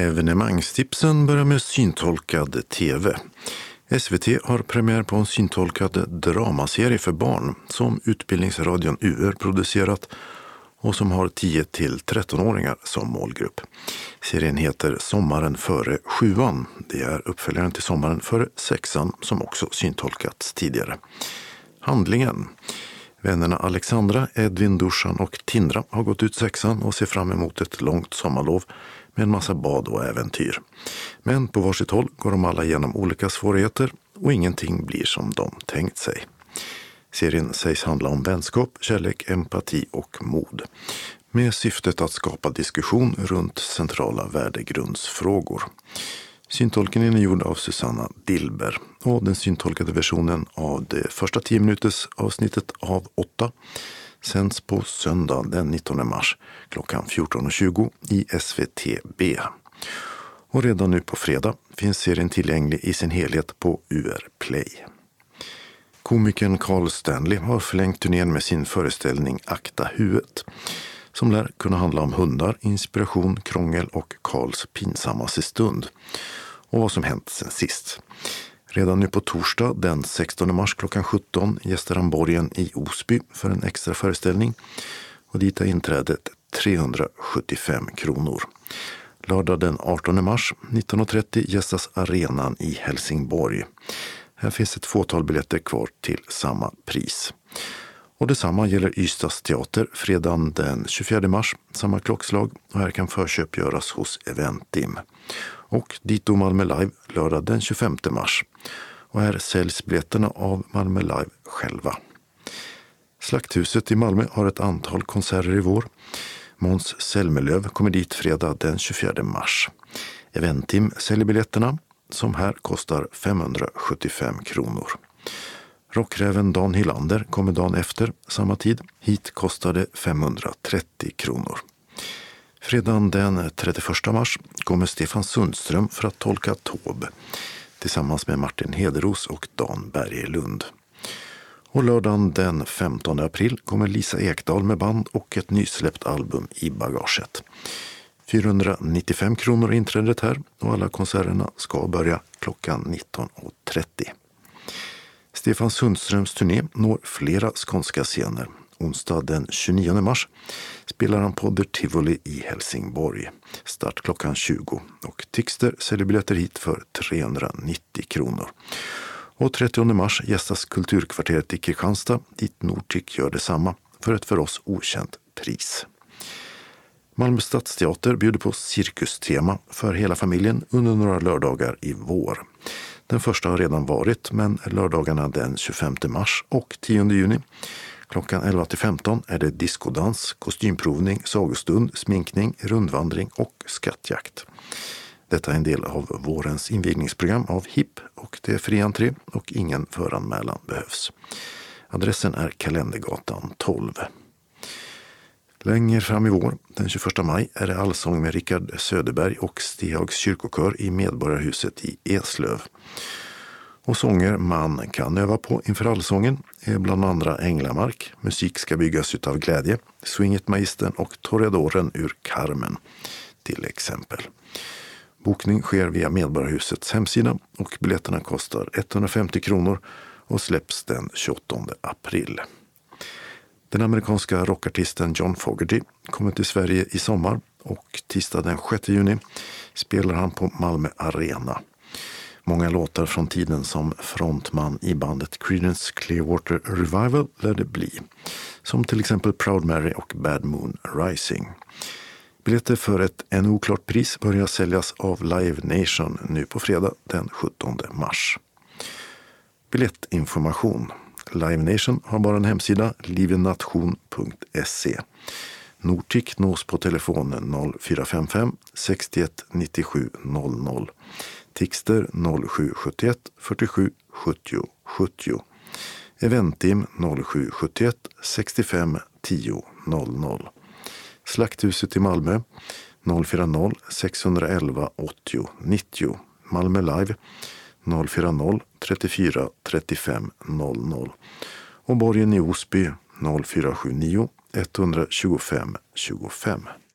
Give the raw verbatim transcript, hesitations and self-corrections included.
Evenemangstipsen börjar med syntolkad tv. S V T har premiär på en syntolkad dramaserie för barn som Utbildningsradion U R producerat och som har tio till tretton-åringar som målgrupp. Serien heter Sommaren före sjuan. Det är uppföljaren till Sommaren före sexan som också syntolkats tidigare. Handlingen. Vännerna Alexandra, Edvin, Dusan och Tindra har gått ut sexan och ser fram emot ett långt sommarlov med en massa bad och äventyr. Men på varsitt håll går de alla igenom olika svårigheter och ingenting blir som de tänkt sig. Serien sägs handla om vänskap, kärlek, empati och mod. Med syftet att skapa diskussion runt centrala värdegrundsfrågor. Syntolkningen är gjord av Susanna Dilber och den syntolkade versionen av det första tio minuters avsnittet av åtta sänds på söndag den nittonde mars klockan fjorton och tjugo i S V T B. Och redan nu på fredag finns serien tillgänglig i sin helhet på U R Play. Komikern Carl Stanley har förlängt turnén med sin föreställning Akta huvudet, som lär kunna handla om hundar, inspiration, krångel och Carls pinsammaste stund och vad som hänt sen sist. Redan nu på torsdag den sextonde mars klockan sjutton gästar han Borgen i Osby för en extra föreställning och dit är inträdet trehundrasjuttiofem kronor. Lördag den artonde mars nitton och trettio gästas Arenan i Helsingborg. Här finns ett fåtal biljetter kvar till samma pris. Och detsamma gäller Ystads teater fredagen den tjugofjärde mars, samma klockslag, och här kan förköp göras hos Eventim. Och Dito Malmö Live lördag den tjugofemte mars. Och här säljs biljetterna av Malmö Live själva. Slakthuset i Malmö har ett antal konserter i vår. Måns Zelmerlöw kommer dit fredag den tjugofjärde mars. Eventim säljer biljetterna som här kostar femhundrasjuttiofem kronor. Rockräven Dan Hylander kommer dagen efter samma tid. Hit kostade femhundratrettio kronor. Fredagen den trettioförsta mars kommer Stefan Sundström för att tolka Taube tillsammans med Martin Hederos och Dan Bergelund. Och lördagen den femtonde april kommer Lisa Ekdahl med band och ett nysläppt album i bagaget. fyrahundranittiofem kronor inträdet här och alla konserterna ska börja klockan nitton och trettio. Stefan Sundströms turné når flera skånska scener. Onsdag den tjugonionde mars spelar han på The Tivoli i Helsingborg. Start klockan tjugo och Tixter säljer biljetter hit för trehundranittio kronor. Och trettionde mars gästas Kulturkvarteret i Kristianstad dit Nortic gör detsamma för ett för oss okänt pris. Malmö stadsteater bjuder på cirkustema för hela familjen under några lördagar i vår. Den första har redan varit, men lördagarna den tjugofemte mars och tionde juni klockan elva till femton är det diskodans, kostymprovning, sagostund, sminkning, rundvandring och skattjakt. Detta är en del av vårens invigningsprogram av H I P och det är fri entré och ingen föranmälan behövs. Adressen är Kalendergatan tolv. Längre fram i vår, den tjugoförsta maj, är det allsång med Rickard Söderberg och Stihags kyrkokör i Medborgarhuset i Eslöv. Och sånger man kan öva på inför allsången är bland andra Änglamark, Musik ska byggas utav glädje, Swinget Magistern och Toreadoren ur Carmen till exempel. Bokning sker via Medborgarhusets hemsida och biljetterna kostar etthundrafemtio kronor och släpps den tjugoåttonde april. Den amerikanska rockartisten John Fogerty kommer till Sverige i sommar och tisdag den sjätte juni spelar han på Malmö Arena. Många låtar från tiden som frontman i bandet Creedence Clearwater Revival lär det bli. Som till exempel Proud Mary och Bad Moon Rising. Biljetter för ett ännu oklart pris börjar säljas av Live Nation nu på fredag den sjuttonde mars. Biljettinformation. Live Nation har bara en hemsida, livenation punkt se. Nortic nås på telefonen noll fyra fem fem sextioett nittiosju noll noll. Tixter noll sju sjuttioett fyrtiosju sjuttio sjuttio. Eventim noll sju sjuttioett sextiofem tio noll noll. Slakthuset i Malmö noll fyrtio sexhundraelva åttio nittio. Malmö Live noll fyrtio trettiofyra trettiofem noll noll. Och Borgen i Osby noll fyra sju nio ett två fem två fem.